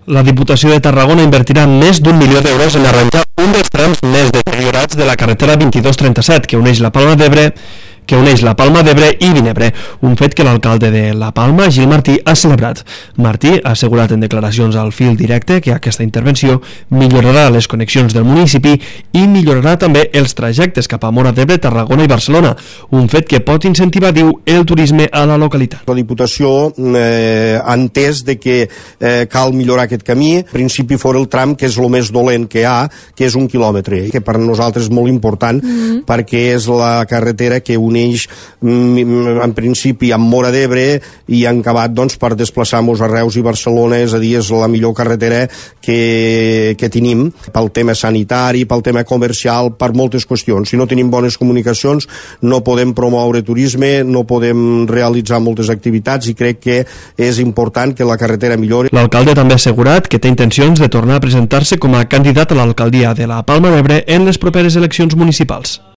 La Diputació de Tarragona invertirà més d'1 milió d'euros en arranjar un dels trams més deteriorats de la carretera 2237 que uneix la Palma d'Ebre i Vinebre, un fet que l'alcalde de La Palma, Gil Martí, ha celebrat. Martí ha assegurat en declaracions al Fil Directe que aquesta intervenció millorarà les connexions del municipi i millorarà també els trajectes cap a Móra d'Ebre, Tarragona i Barcelona, un fet que pot incentivar, diu, el turisme a la localitat. La Diputació ha entès de que cal millorar aquest camí. En principi fora el tram que és el més dolent que hi ha, que és 1 quilòmetre, que per nosaltres és molt important perquè és la carretera que uneix en principi amb Móra d'Ebre i en acabat doncs, per desplaçar-nos a Reus i Barcelona, és a dir, és la millor carretera que tenim pel tema sanitari, pel tema comercial, per moltes qüestions. Si no tenim bones comunicacions no podem promoure turisme, no podem realitzar moltes activitats i crec que és important que la carretera millori. L'alcalde també ha assegurat que té intencions de tornar a presentar-se com a candidat a l'alcaldia de la Palma d'Ebre en les properes eleccions municipals.